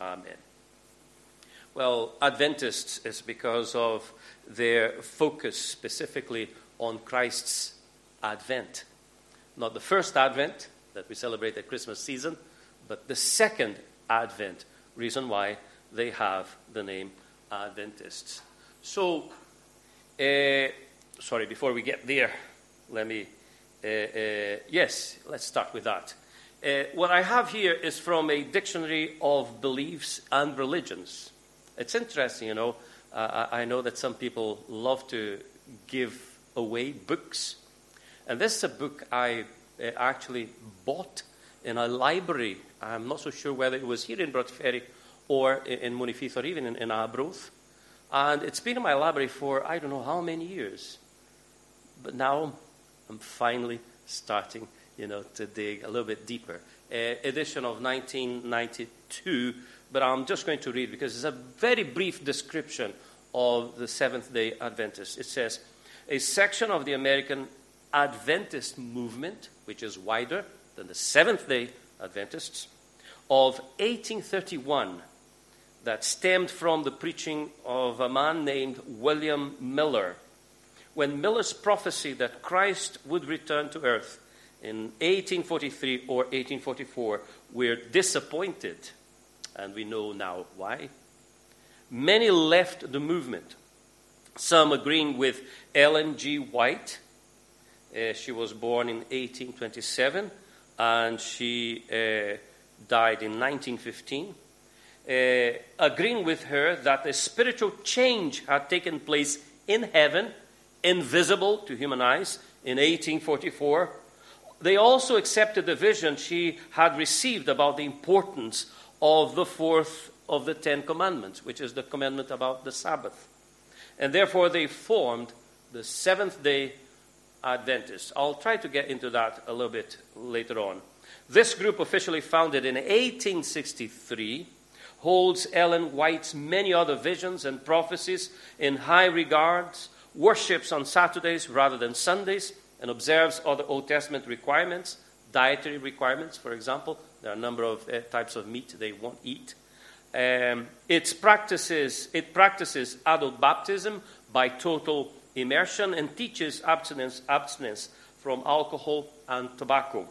Amen. Well, Adventists is because of their focus specifically on Christ's advent. Not the first advent that we celebrate at Christmas season, but the second advent, reason why they have the name Adventists. So, before we get there, let's start with that. What I have here is from a dictionary of beliefs and religions. It's interesting, I know that some people love to give away books. And this is a book I actually bought in a library. I'm not so sure whether it was here in Broadferry or in Monifith or even in Arbroath. And it's been in my library for I don't know how many years. But now I'm finally starting, to dig a little bit deeper. Edition of 1992, but I'm just going to read because it's a very brief description of the Seventh-day Adventists. It says, a section of the American Adventist movement, which is wider than the Seventh-day Adventists, of 1831 that stemmed from the preaching of a man named William Miller. When Miller's prophecy that Christ would return to earth in 1843 or 1844 were disappointed, and we know now why, many left the movement, some agreeing with Ellen G. White. She was born in 1827, and she died in 1915. Agreeing with her that a spiritual change had taken place in heaven, invisible to human eyes, in 1844. They also accepted the vision she had received about the importance of the fourth of the Ten Commandments, which is the commandment about the Sabbath. And therefore they formed the Seventh-day Adventists. I'll try to get into that a little bit later on. This group, officially founded in 1863, holds Ellen White's many other visions and prophecies in high regard, worships on Saturdays rather than Sundays, and observes other Old Testament requirements, dietary requirements, for example. There are a number of types of meat they won't eat. It practices adult baptism by total immersion and teaches abstinence from alcohol and tobacco.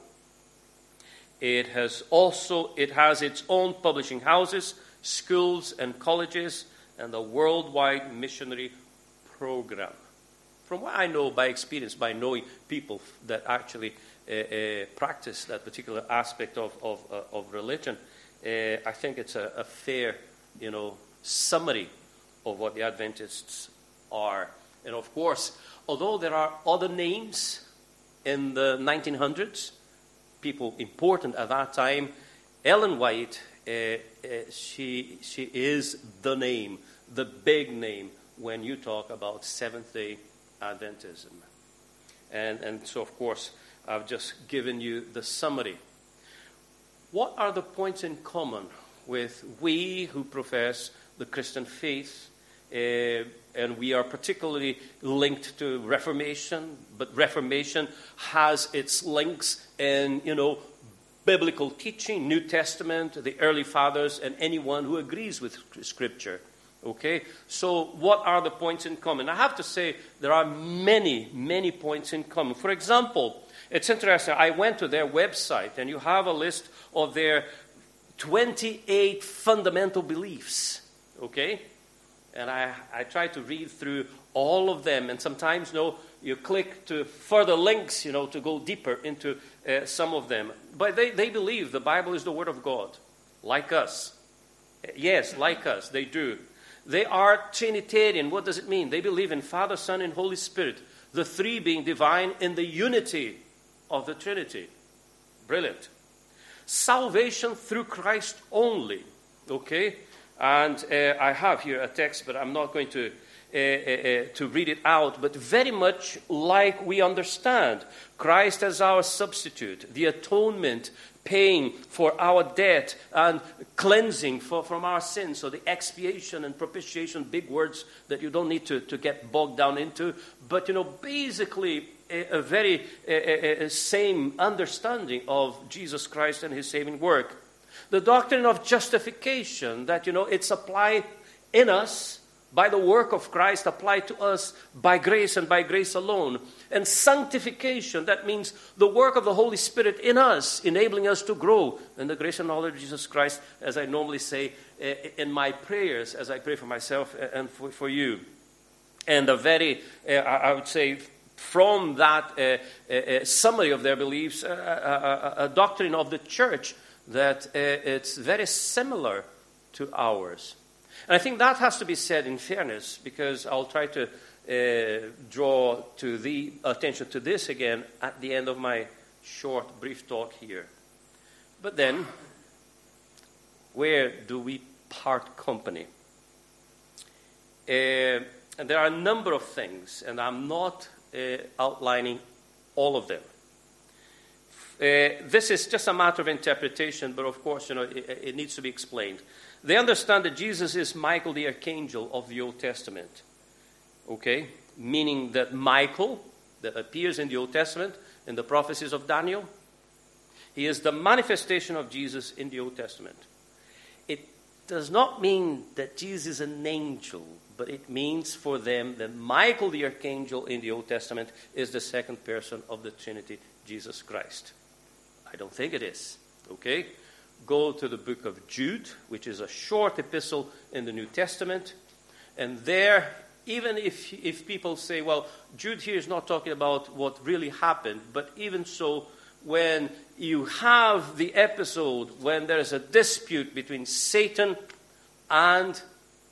It has its own publishing houses, schools and colleges, and a worldwide missionary program. From what I know by experience, by knowing people that actually practice that particular aspect of religion, I think it's a fair, summary of what the Adventists are. And of course, although there are other names in the 1900s, people important at that time, Ellen White, she is the name, the big name when you talk about Seventh-day Adventism. And so, of course, I've just given you the summary. What are the points in common with we who profess the Christian faith? And we are particularly linked to Reformation, but Reformation has its links in, biblical teaching, New Testament, the early fathers, and anyone who agrees with Scripture. Okay? So what are the points in common? I have to say there are many, many points in common. For example, it's interesting. I went to their website, and you have a list of their 28 fundamental beliefs. Okay? And I try to read through all of them. And sometimes, you click to further links, to go deeper into some of them. But they believe the Bible is the Word of God, like us. Yes, like us, they do. They are Trinitarian. What does it mean? They believe in Father, Son, and Holy Spirit, the three being divine in the unity of the Trinity. Brilliant. Salvation through Christ only. Okay? And I have here a text, but I'm not going to read it out. But very much like we understand, Christ as our substitute, the atonement, paying for our debt and cleansing from our sins. So the expiation and propitiation, big words that you don't need to get bogged down into. But, basically a very same understanding of Jesus Christ and his saving work. The doctrine of justification, that, it's applied in us by the work of Christ, applied to us by grace and by grace alone. And sanctification, that means the work of the Holy Spirit in us, enabling us to grow in the grace and knowledge of Jesus Christ, as I normally say in my prayers, as I pray for myself and for you. And I would say, from that summary of their beliefs, a doctrine of the church that it's very similar to ours. And I think that has to be said in fairness, because I'll try to draw to the attention to this again at the end of my short, brief talk here. But then, where do we part company? And there are a number of things, and I'm not outlining all of them. This is just a matter of interpretation, but of course, it needs to be explained. They understand that Jesus is Michael the archangel of the Old Testament. Okay? Meaning that Michael, that appears in the Old Testament, in the prophecies of Daniel, he is the manifestation of Jesus in the Old Testament. It does not mean that Jesus is an angel, but it means for them that Michael the archangel in the Old Testament is the second person of the Trinity, Jesus Christ. I don't think it is. Okay? Go to the book of Jude, which is a short epistle in the New Testament. And there, even if people say, well, Jude here is not talking about what really happened, but even so, when you have the episode when there is a dispute between Satan and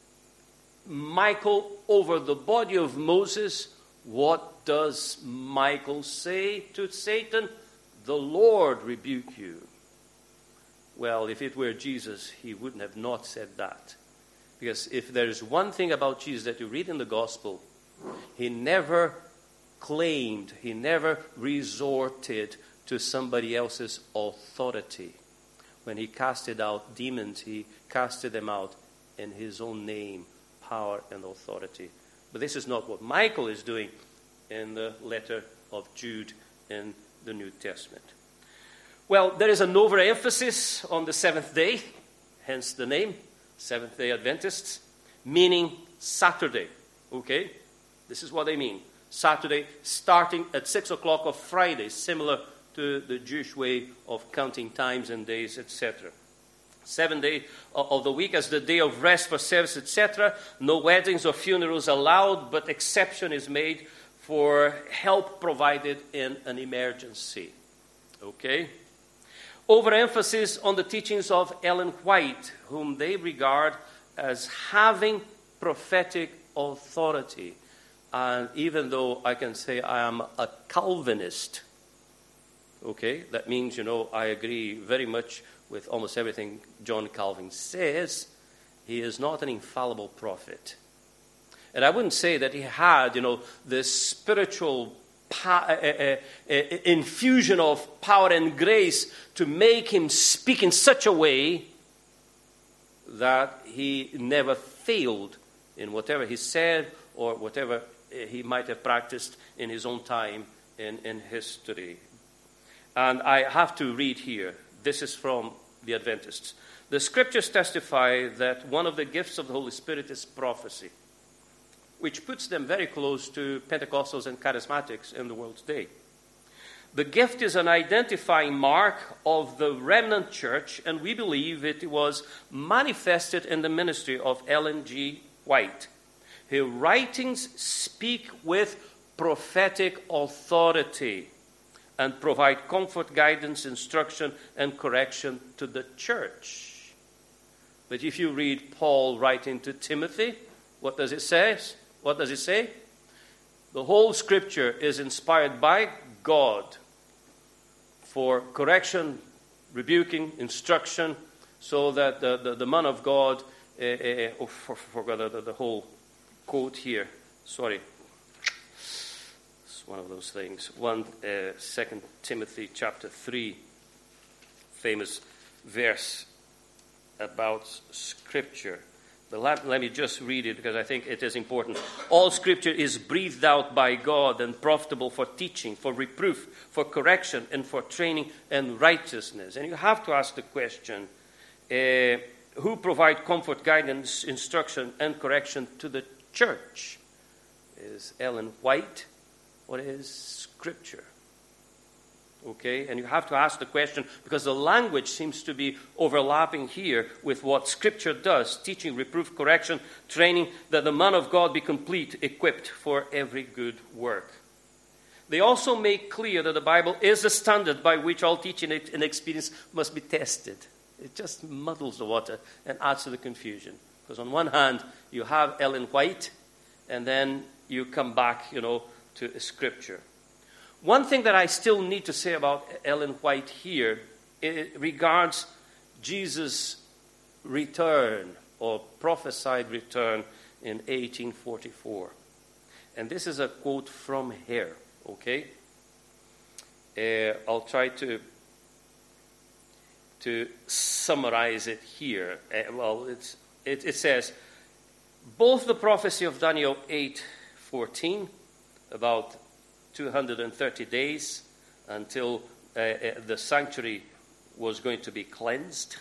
Michael over the body of Moses, what does Michael say to Satan? The Lord rebuke you. Well, if it were Jesus, he wouldn't have not said that. Because if there is one thing about Jesus that you read in the gospel, he never claimed, he never resorted to somebody else's authority. When he casted out demons, he casted them out in his own name, power and authority. But this is not what Michael is doing in the letter of Jude in the New Testament. Well, there is an overemphasis on the seventh day, hence the name, Seventh-day Adventists, meaning Saturday. Okay? This is what they mean. Saturday, starting at 6 o'clock of Friday, similar to the Jewish way of counting times and days, etc. 7th day of the week as the day of rest for service, etc. No weddings or funerals allowed, but exception is made for help provided in an emergency. Okay? Overemphasis on the teachings of Ellen White, whom they regard as having prophetic authority. And even though I can say I am a Calvinist, okay, that means, I agree very much with almost everything John Calvin says, he is not an infallible prophet. And I wouldn't say that he had, this spiritual infusion of power and grace to make him speak in such a way that he never failed in whatever he said or whatever he might have practiced in his own time in history. And I have to read here. This is from the Adventists. The scriptures testify that one of the gifts of the Holy Spirit is prophecy, which puts them very close to Pentecostals and Charismatics in the world today. The gift is an identifying mark of the remnant church, and we believe it was manifested in the ministry of Ellen G. White. Her writings speak with prophetic authority and provide comfort, guidance, instruction, and correction to the church. But if you read Paul writing to Timothy, what does it say? What does it say? The whole scripture is inspired by God for correction, rebuking, instruction, so that the man of God, forgot the whole quote here. Sorry. It's one of those things. 2 Timothy chapter 3, famous verse about scripture. But let me just read it because I think it is important. All scripture is breathed out by God and profitable for teaching, for reproof, for correction, and for training in righteousness. And you have to ask the question, who provide comfort, guidance, instruction, and correction to the church is Ellen White. What is Scripture? Okay, and you have to ask the question because the language seems to be overlapping here with what Scripture does, teaching, reproof, correction, training, that the man of God be complete, equipped for every good work. They also make clear that the Bible is the standard by which all teaching and experience must be tested. It just muddles the water and adds to the confusion. Because on one hand, you have Ellen White, and then you come back, to Scripture. One thing that I still need to say about Ellen White here, it regards Jesus' return or prophesied return in 1844. And this is a quote from her, okay? I'll try to summarize it here. It says, both the prophecy of Daniel 8:14, about 230 days until the sanctuary was going to be cleansed.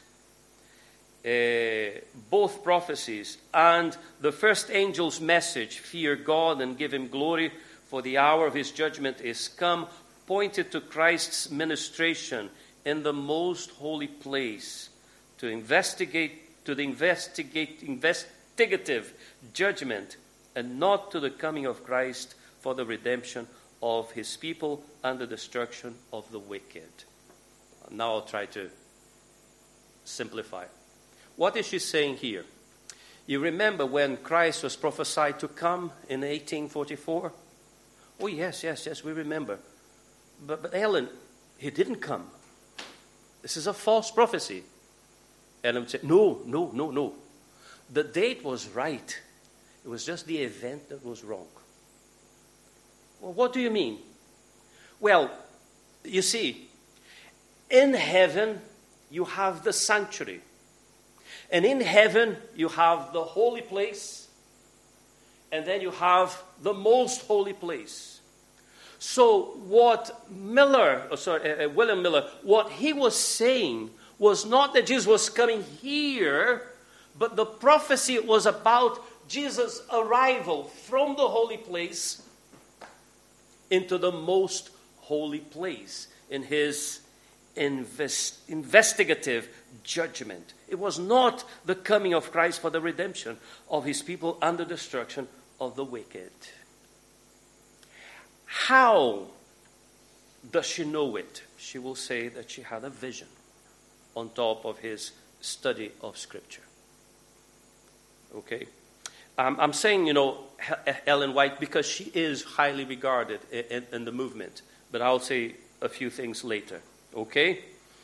Both prophecies and the first angel's message, fear God and give him glory, for the hour of his judgment is come, pointed to Christ's ministration in the most holy place to the investigative judgment and not to the coming of Christ for the redemption of his people and the destruction of the wicked. Now I'll try to simplify. What is she saying here? You remember when Christ was prophesied to come in 1844? Oh, yes, we remember. But Ellen, he didn't come. This is a false prophecy. Ellen would say, no. The date was right. It was just the event that was wrong. Well, what do you mean? Well, you see, in heaven you have the sanctuary. And in heaven you have the holy place. And then you have the most holy place. So what William Miller, what he was saying was not that Jesus was coming here, but the prophecy was about Jesus' arrival from the holy place into the most holy place in his investigative judgment. It was not the coming of Christ for the redemption of his people and the destruction of the wicked. How does she know it? She will say that she had a vision on top of his study of Scripture. Okay? I'm saying, Ellen White because she is highly regarded in the movement. But I'll say a few things later. Okay?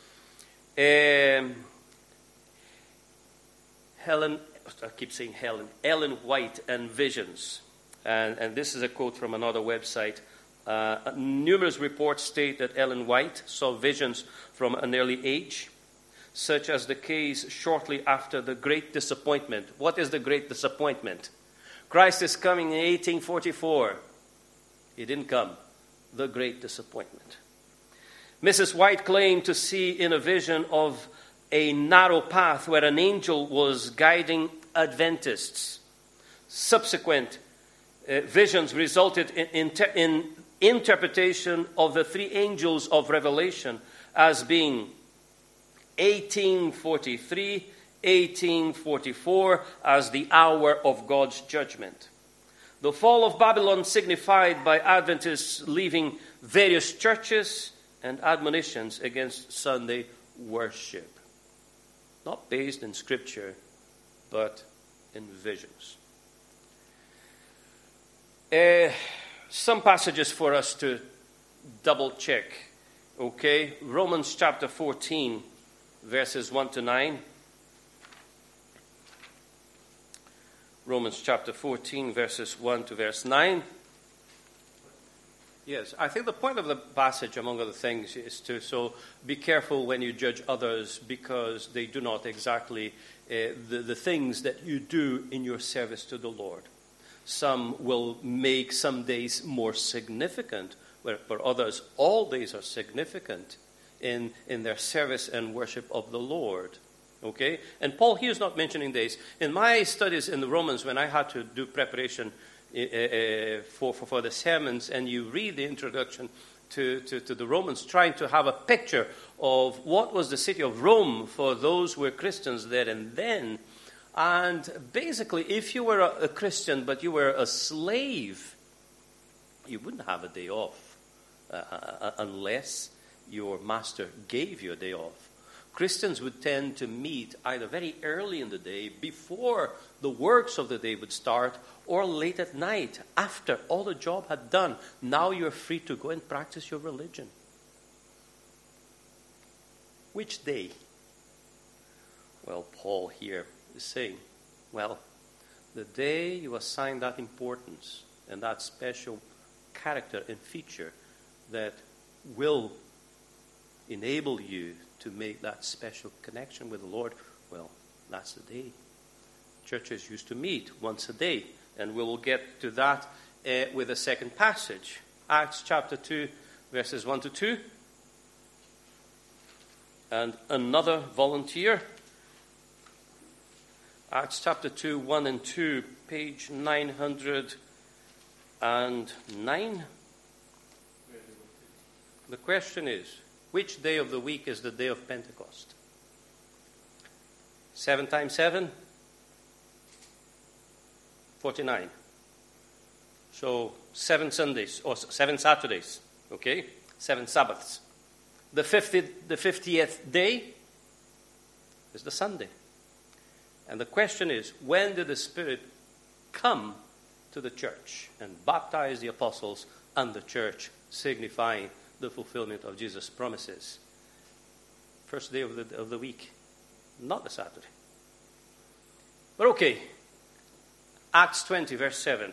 Ellen White and visions. And this is a quote from another website. Numerous reports state that Ellen White saw visions from an early age, such as the case shortly after the Great Disappointment. What is the Great Disappointment? Christ is coming in 1844. He didn't come. The Great Disappointment. Mrs. White claimed to see in a vision of a narrow path where an angel was guiding Adventists. Subsequent visions resulted in interpretation of the three angels of Revelation as being 1843, 1844 as the hour of God's judgment. The fall of Babylon signified by Adventists leaving various churches and admonitions against Sunday worship. Not based in Scripture, but in visions. Some passages for us to double check. Okay, Romans chapter 14, verses 1 to 9. Romans chapter 14, verses 1 to verse 9. Yes, I think the point of the passage, among other things, is to be careful when you judge others because they do not exactly the things that you do in your service to the Lord. Some will make some days more significant, where for others all days are significant in their service and worship of the Lord. Okay? And Paul here is not mentioning days. In my studies in the Romans, when I had to do preparation for the sermons, and you read the introduction to the Romans, trying to have a picture of what was the city of Rome for those who were Christians there and then. And basically, if you were a Christian but you were a slave, you wouldn't have a day off unless your master gave you a day off. Christians would tend to meet either very early in the day, before the works of the day would start, or late at night, after all the job had done. Now you're free to go and practice your religion. Which day? Well, Paul here is saying, well, the day you assign that importance and that special character and feature that will enable you to make that special connection with the Lord, well, that's the day. Churches used to meet once a day, and we will get to that with a second passage. Acts chapter 2, verses 1 to 2. And another volunteer. Acts chapter 2, 1 and 2, page 909. The question is, which day of the week is the day of Pentecost? 7 times 7? 49. So 7 Sundays, or 7 Saturdays, okay? 7 Sabbaths. The 50th day is the Sunday. And the question is, when did the Spirit come to the church and baptize the apostles and the church, signifying the fulfillment of Jesus' promises? First day of the week, not the Saturday. But okay, Acts 20, verse 7.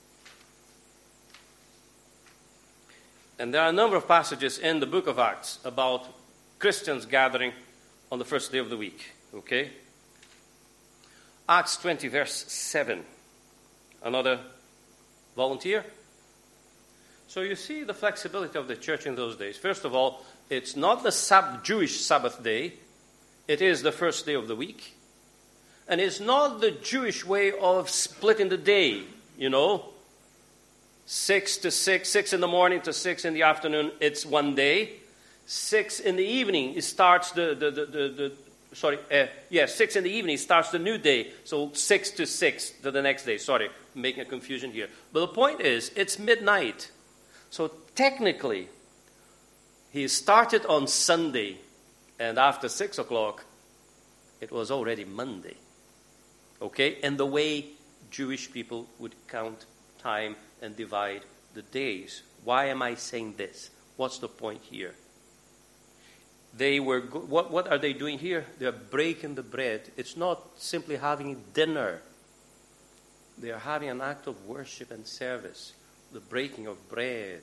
And there are a number of passages in the book of Acts about Christians gathering on the first day of the week. Okay? Acts 20, verse 7. Another volunteer? So you see the flexibility of the church in those days. First of all, it's not the Jewish Sabbath day. It is the first day of the week. And it's not the Jewish way of splitting the day, 6 to 6, 6 in the morning to 6 in the afternoon, it's one day. 6 in the evening, it starts 6 in the evening starts the new day. So 6 to 6 to the next day. Sorry, I'm making a confusion here. But the point is, it's midnight. So technically, he started on Sunday, and after 6 o'clock, it was already Monday. Okay? And the way Jewish people would count time and divide the days. Why am I saying this? What's the point here? They were what are they doing here? They're breaking the bread. It's not simply having dinner. They are having an act of worship and service. The breaking of bread,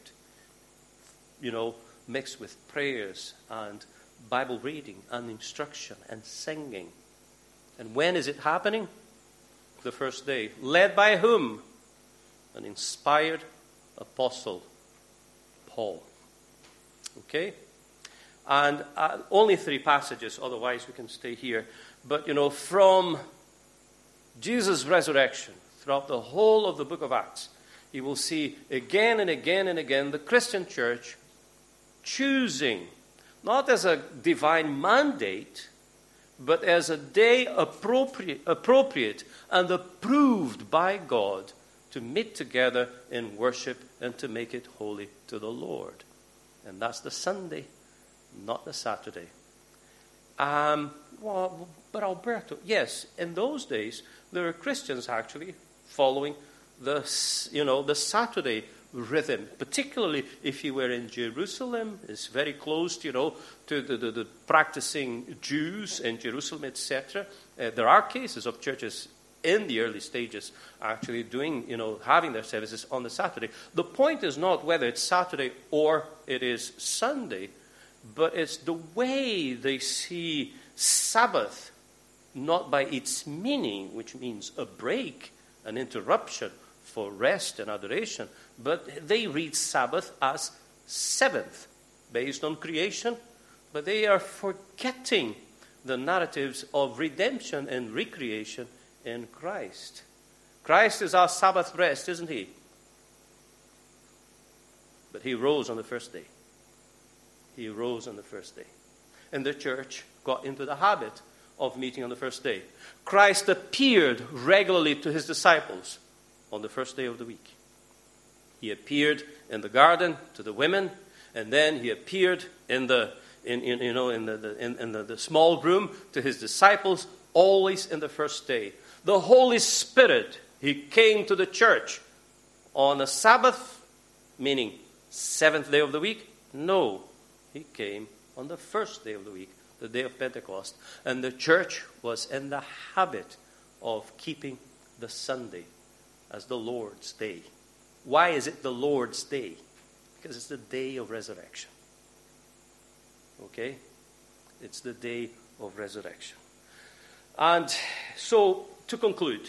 mixed with prayers and Bible reading and instruction and singing. And when is it happening? The first day. Led by whom? An inspired apostle, Paul. Okay? And only 3 passages, otherwise we can stay here. But, from Jesus' resurrection, throughout the whole of the book of Acts, you will see again and again and again the Christian church choosing, not as a divine mandate, but as a day appropriate and approved by God to meet together in worship and to make it holy to the Lord. And that's the Sunday, not the Saturday. But Alberto, yes, in those days, there were Christians actually following the Saturday rhythm, particularly if you were in Jerusalem. It's very close, to the practicing Jews in Jerusalem, etc. There are cases of churches in the early stages actually doing, having their services on the Saturday. The point is not whether it's Saturday or it is Sunday, but it's the way they see Sabbath, not by its meaning, which means a break, an interruption for rest and adoration, but they read Sabbath as seventh, based on creation, but they are forgetting the narratives of redemption and recreation in Christ. Christ is our Sabbath rest, isn't he? But he rose on the first day. He rose on the first day. And the church got into the habit of meeting on the first day. Christ appeared regularly to his disciples on the first day of the week. He appeared in the garden to the women, and then he appeared in the small room to his disciples, always in the first day. The Holy Spirit, he came to the church on a Sabbath, meaning seventh day of the week? No, he came on the first day of the week, the day of Pentecost. And the church was in the habit of keeping the Sunday as the Lord's day. Why is it the Lord's day? Because it's the day of resurrection. Okay? It's the day of resurrection. And so, to conclude,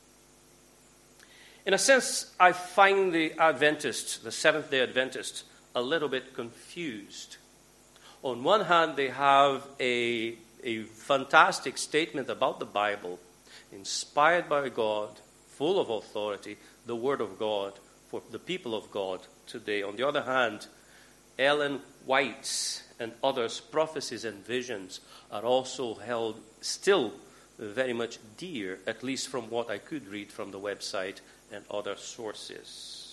in a sense, I find the Adventists, the Seventh-day Adventists, a little bit confused. On one hand, they have a fantastic statement about the Bible, inspired by God, full of authority, the Word of God for the people of God today. On the other hand, Ellen White's and others' prophecies and visions are also held still very much dear, at least from what I could read from the website and other sources.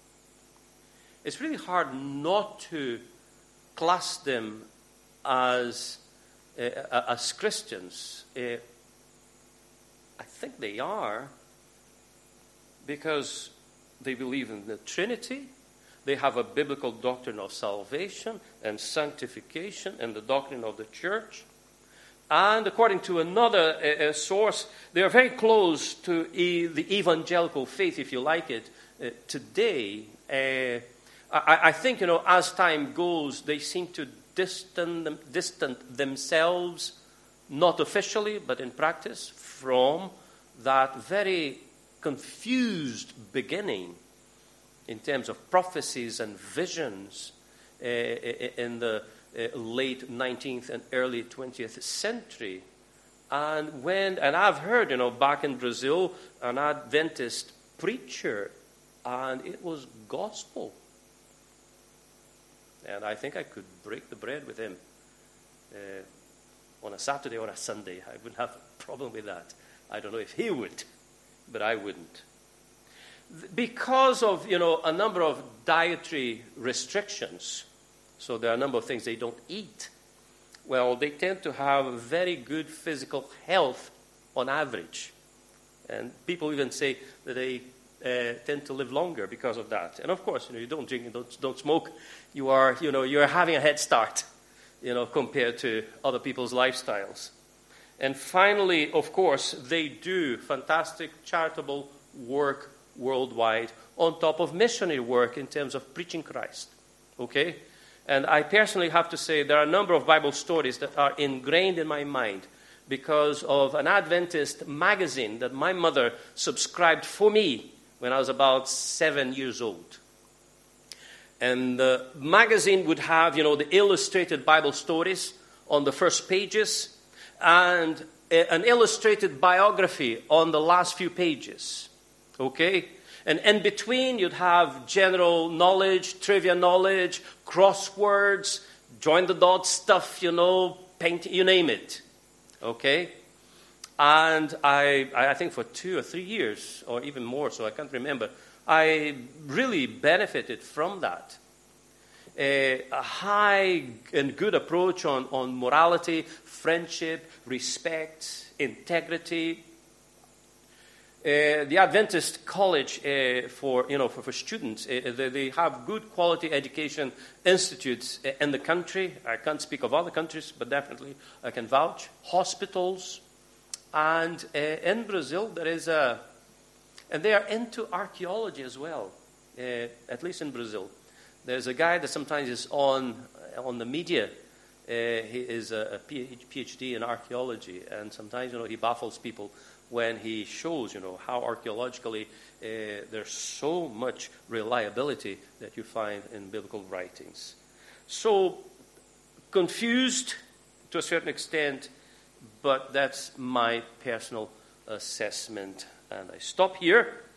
It's really hard not to class them as Christians. I think they are, because they believe in the Trinity. They have a biblical doctrine of salvation and sanctification and the doctrine of the church. And according to another source, they are very close to the evangelical faith, if you like it, today. I think, as time goes, they seem to distant themselves, not officially, but in practice, from that very confused beginning in terms of prophecies and visions in the late 19th and early 20th century. And I've heard, back in Brazil, an Adventist preacher, and it was gospel. And I think I could break the bread with him on a Saturday or a Sunday. I wouldn't have a problem with that. I don't know if he would, but I wouldn't. Because of, a number of dietary restrictions, so there are a number of things they don't eat, well, they tend to have very good physical health on average. And people even say that they tend to live longer because of that. And of course, you don't drink, you don't smoke. You're having a head start, compared to other people's lifestyles. And finally, of course, they do fantastic charitable work worldwide on top of missionary work in terms of preaching Christ. Okay? And I personally have to say there are a number of Bible stories that are ingrained in my mind because of an Adventist magazine that my mother subscribed for me when I was about 7 years old. And the magazine would have, the illustrated Bible stories on the first pages and an illustrated biography on the last few pages. Okay? And in between, you'd have general knowledge, trivia knowledge, crosswords, join the dots stuff, paint, you name it. Okay? And I think for 2 or 3 years, or even more, so I can't remember, I really benefited from that. A high and good approach on morality, friendship, respect, integrity. The Adventist College for students, they have good quality education institutes in the country. I can't speak of other countries, but definitely I can vouch. Hospitals. And in Brazil, there is and they are into archaeology as well, at least in Brazil. There's a guy that sometimes is on the media. He is a PhD in archaeology, and sometimes, he baffles people when he shows, how archaeologically there's so much reliability that you find in biblical writings. So, confused to a certain extent, but that's my personal assessment. And I stop here.